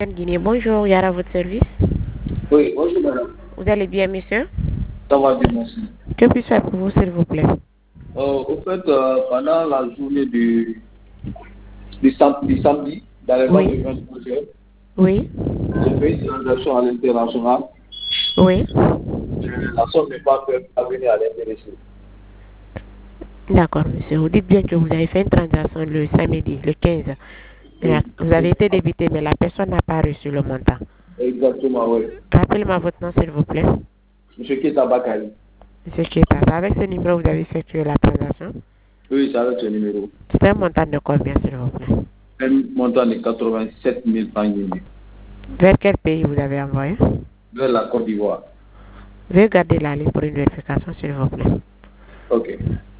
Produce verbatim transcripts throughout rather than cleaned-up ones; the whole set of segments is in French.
Guinée, bonjour, Yara, à votre service. Oui, bonjour madame. Vous allez bien, monsieur? Ça va bien, merci. Que puis-je faire pour vous, s'il vous plaît? Euh, au fait, euh, pendant la journée du, du, sam- du samedi, dans les Oui. ventes de vingt-trois heures, Oui. j'ai fait une transaction à l'international. Oui. La somme n'est pas parvenue à l'intéressé. D'accord, monsieur. Vous dites bien que vous avez fait une transaction le samedi, le quinze. Et Oui. vous avez été débité, mais la personne n'a pas reçu le montant. Exactement, oui. Rappelez-moi votre nom, s'il vous plaît. Monsieur Keta Bakari. Monsieur Keta, c'est avec ce numéro que vous avez effectué la transaction? Oui, c'est avec ce numéro. C'est un montant de combien, s'il vous plaît? Un montant de quatre-vingt-sept mille francs guinéens. Vers quel pays vous avez envoyé? Vers la Côte d'Ivoire. Veuillez garder la ligne pour une vérification, s'il vous plaît. Ok.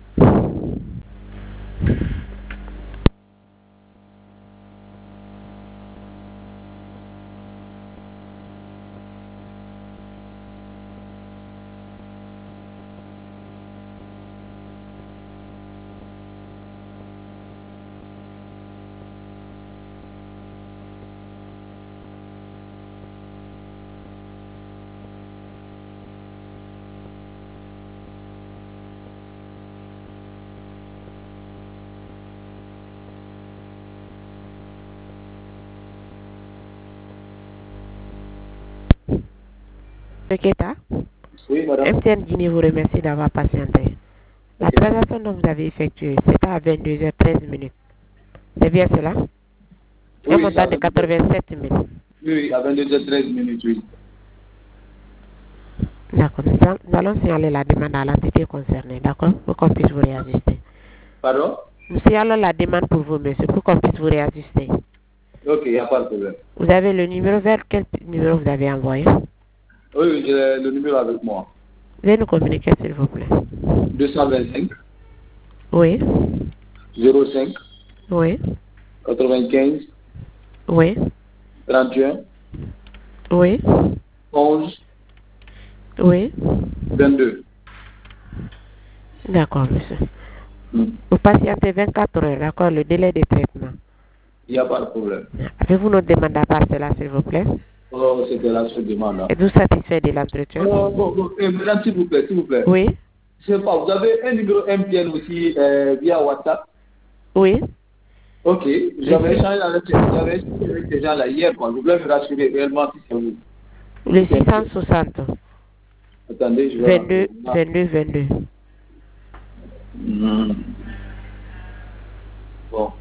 Monsieur Keta? Oui, madame. M T N Guinée vous remercie d'avoir patienté. La Ok. transaction dont vous avez effectuée, c'était à vingt-deux heures treize minutes. C'est bien cela? Un Oui, montant ça de va. quatre-vingt-sept mille. Oui, oui, à vingt-deux heures treize minutes, oui. D'accord. Nous, a- nous allons signaler la demande à l'entité concernée, d'accord? Pour qu'on puisse vous réajuster. Pardon? Nous signalons la demande pour vous, monsieur, pour qu'on puisse vous réajuster. Ok, il n'y a pas de problème. Vous avez le numéro, vers quel numéro vous avez envoyé? Oui, oui, j'ai le numéro avec moi. Veuillez nous communiquer, s'il vous plaît. deux cent vingt-cinq, Oui. zéro cinq, Oui. quatre-vingt-quinze, Oui. trente et un, Oui. onze, Oui. vingt-deux. D'accord, monsieur. Hmm. Vous patientez vingt-quatre heures, d'accord, le délai de traitement. Il n'y a pas de problème. Avez-vous notre demande à part cela, s'il vous plaît? Oh, c'était la seule demande. Hein. Êtes-vous satisfait de l'entretien? Oh, bon, bon, eh, madame, s'il vous plaît, s'il vous plaît. Oui. Je sais pas, vous avez un numéro M T N aussi euh, via WhatsApp? Oui. Ok, Le j'avais six. échangé avec, j'avais échangé avec ces gens-là hier, quoi. Je voulais me rassurer réellement si c'est vous. Le Si c'est six M T N. cent soixante. Attendez, je vais vingt-deux, rappeler. vingt-deux, vingt-deux. Hmm. Bon,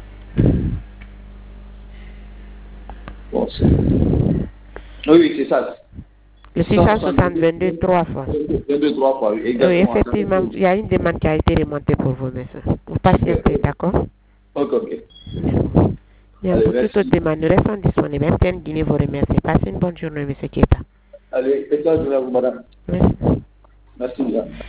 bon, c'est... Oui, oui, c'est ça. Le six cent soixante, vingt-deux, trois fois. vingt-deux, trois fois, oui, Oui, exactement. effectivement, il y a une demande qui a été remontée pour vous, monsieur. Vous patientez, d'accord? Ok, ok. Bien, Allez, pour toute autre merci. demande, nous restons disponibles. M T N Guinée vous remercie. Passez une bonne journée, monsieur Keta. Allez, excellente journée à vous, madame. Merci. Merci, madame.